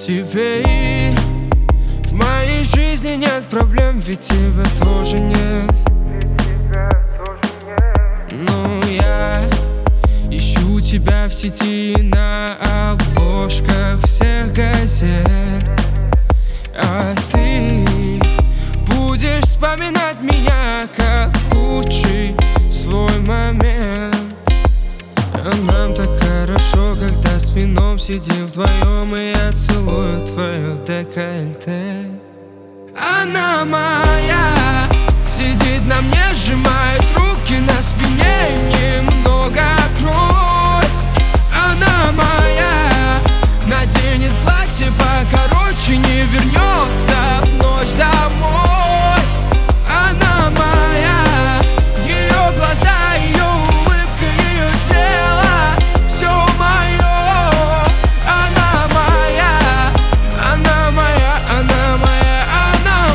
Теперь в моей жизни нет проблем, ведь тебя тоже нет. Но я ищу тебя в сети на обложках всех газет, а ты будешь вспоминать меня как лучший свой момент. А нам так хорошо, когда с вином сидим вдвоем, и я целую твое декольте. Она моя, сидит на мне, сжимает руки на спине, немного кровь. Она моя, наденет платье покороче, не вернется в ночь домой. Она моя, ее глаза, ее улыбка, ее тело, все мое. Она моя, она моя, она моя, она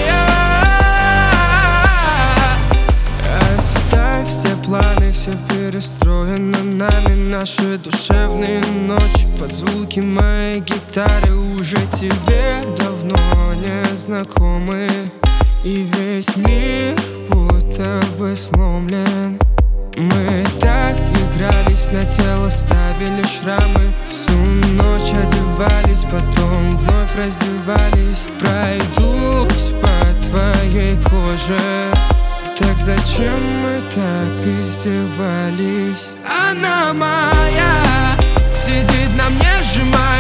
моя. Оставь все планы, все перестроено нами. Наши душевные ночи под звуки моей гитары уже тебе давно не знакомы. И весь мир будто бы сломлен. Мы так игрались, на тело ставили шрамы, всю ночь одевались, потом вновь раздевались. Пройдусь по твоей коже, так зачем мы так издевались? Она моя, сидит на мне, сжимает